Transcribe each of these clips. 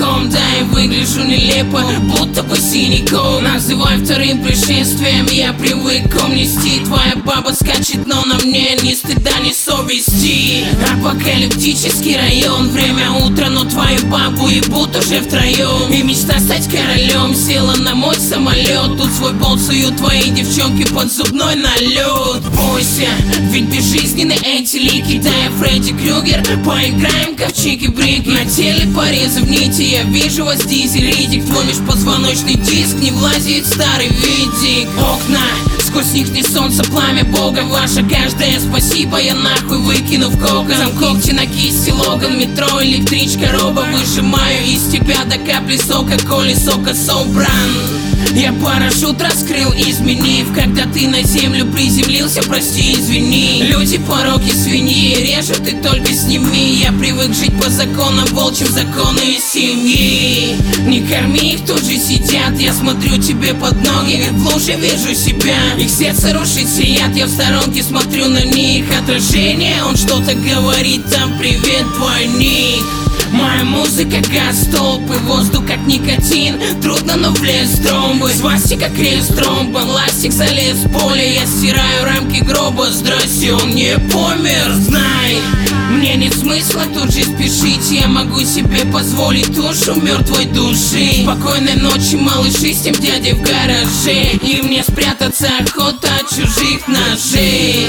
целиком, да и выгляжу нелепо, будто бы синяком. Называй вторым пришествием, я привык нести. Твоя баба скачет, но на мне ни стыда, ни совести. Апокалиптический район, время утра, но твою бабу ебут уже втроем. И мечта стать королем села на мой самолет. Тут свой болт суют твои девчонки под зубной налет. Бойся, ведь безжизненны эти лики. Да я Фредди Крюгер, поиграем-ка в чики-брики. На теле порезы в нити, я вижу вас дизель ридик. Твой межпозвоночный диск не влазит в старый видик. Окна, сквозь них не солнце, пламя бога. Ваша каждая спасибо, я нахуй выкину в кокон. Сам когти на кисти, логан, метро, электричка, робо. Выжимаю из тебя до капли сока, колесо собран. Я парашют раскрыл, изменив, когда ты на землю приземлился, прости, извини. Люди пороки свиньи, режут и только сними. Я привык жить по законам, волчьим законам и семьи. Не корми, их тут же сидят, я смотрю тебе под ноги, как в луже вижу себя. Их сердце рушит сият, я в сторонке смотрю на них. Отражение, он что-то говорит, там привет, двойник. Моя музыка газ, столб и воздух как никотин. Трудно, но влез в тромбы. Свастика, крест, тромба, ластик залез в поле. Я стираю рамки гроба, здрасте, он не помер. Знай, мне нет смысла тут же спешить. Я могу себе позволить душу мертвой души. Спокойной ночи, малыши, с тем дядей в гараже. И мне спрятаться охота от чужих ножей.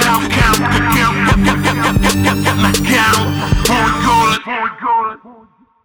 Count.